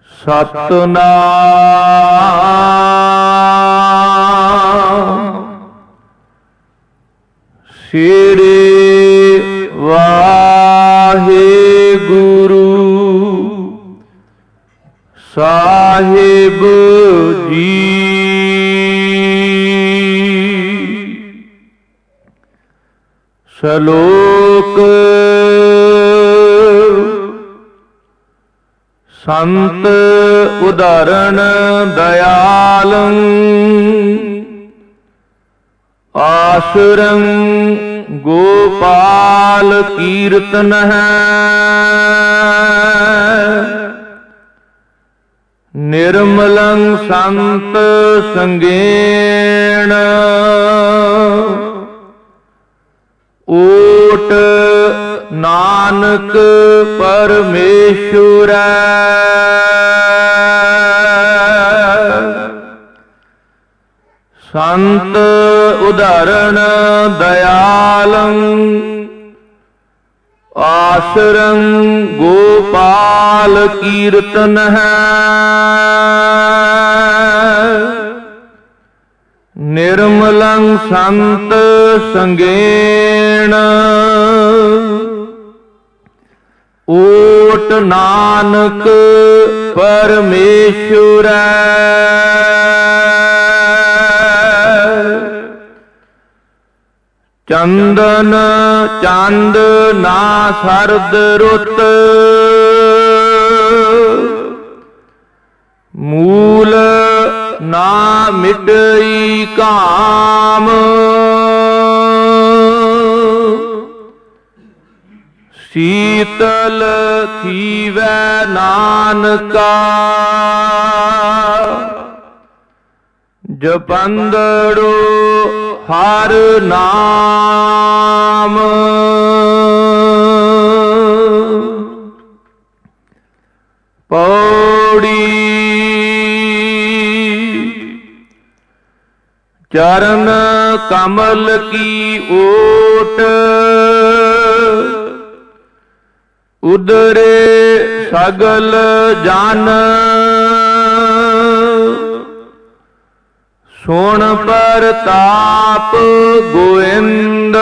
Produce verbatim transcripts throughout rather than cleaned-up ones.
ਸਤਨਾਮ ਸ੍ਰੀ ਵਾਹਿਗੁਰੂ ਸਾਹਿਬ ਜੀ। ਸ਼ਲੋਕ ਸੰਤ ਉਦਾਹਰਣ ਦਇਆਲੰ ਆਸੁਰੰ ਗੋਪਾਲ ਕੀਰਤਨ ਹੈ। ਨਿਰਮਲੰ ਸੰਤ ਸੰਗੇਣ ਓਟ ਨਾਨਕ ਪਰਮੇਸ਼ੁਰੈ। ਸੰਤ ਉਦਾਹਰਣ ਦਇਆਲੰ ਆਸੁਰੰ ਗੋਪਾਲ ਕੀਰਤਨ ਹੈ। ਨਿਰਮਲੰ ਸੰਤ ਸੰਗੇਣ ਓਟ ਨਾਨਕ ਪਰਮੇਸ਼ੁਰੈ। ਚੰਦਨ ਚੰਦ ਨਾ ਸਰਦ ਰੁੱਤ ਮੂਲ ਨਾ ਮਿਟਈ ਕਾਮ। ਸੀਤਲ ਥੀਵੈ ਨਾਨਕਾ ਜਪੰਦੜੋ ਹਰ ਨਾਮ। ਪੌੜੀ ਚਰਨ ਕਮਲ ਕੀ ਓਟ ਉਦਰੇ ਸਗਲ ਜਨ। ਸੁਣ ਪ੍ਰਤਾਪ ਗੋਇੰਦ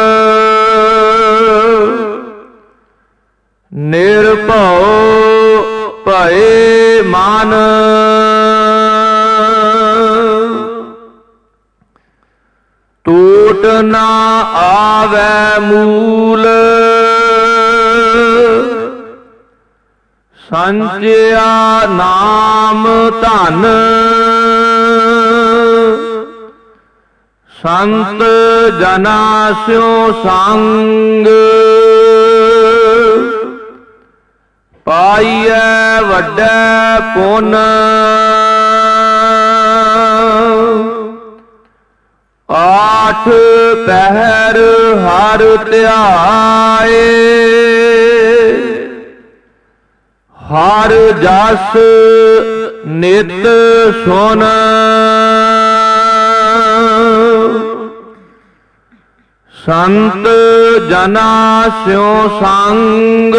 ਨਿਰਭਉ ਭਏ ਮਨ। ਟੂਟ ਨਾ ਆਵੈ ਮੂਲ ਸੰਚਿਆ ਨਾਮ ਧਨ। ਸੰਤ ਜਨਾ ਸਿਉ ਸੰਗ ਪਾਈਐ ਵੱਡਾ ਪੁੰਨ। ਆਠ ਪਹਿਰ ਹਰ ਧਿਆਏ ਹਰ ਜਸ ਨਿਤ ਸੁਨ। ਸੰਤ ਜਨਾ ਸਿਉ ਸੰਗ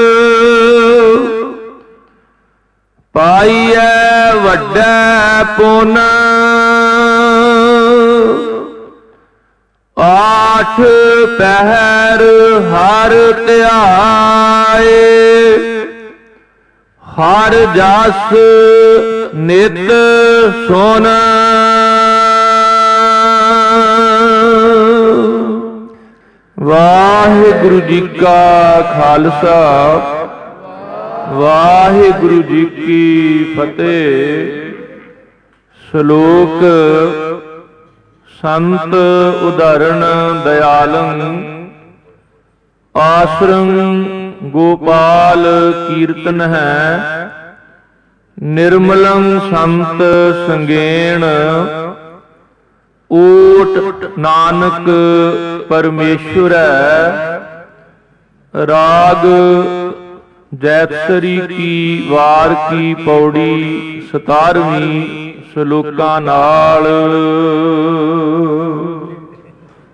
ਪਾਈਐ ਵੱਡਾ ਪੁੰਨ। ਆਠ ਪਹਿਰ ਹਰ ਧਿਆਏ ਹਰ ਜਸ ਨਿਤ ਸੁਨ। ਵਾਹਿਗੁਰੂ ਜੀ ਕਾ ਖਾਲਸਾ ਵਾਹਿਗੁਰੂ ਜੀ ਕੀ ਫਤਿਹ। ਸ਼ਲੋਕ ਸੰਤ ਉਦਾਹਰਣ ਦਇਆਲੰ ਆਸੁਰੰ ਗੋਪਾਲ ਕੀਰਤਨ ਹੈ। ਨਿਰਮਲੰ ਸੰਤ ਸੰਗੇਣ ਓਟ ਨਾਨਕ ਪਰਮੇਸ਼ੁਰੈ। ਰਾਗ ਜੈਤਸਰੀ ਕੀ ਵਾਰ ਕੀ ਪੌੜੀ ਸਤਾਰਵੀਂ ਸ਼ਲੋਕਾਂ ਨਾਲ।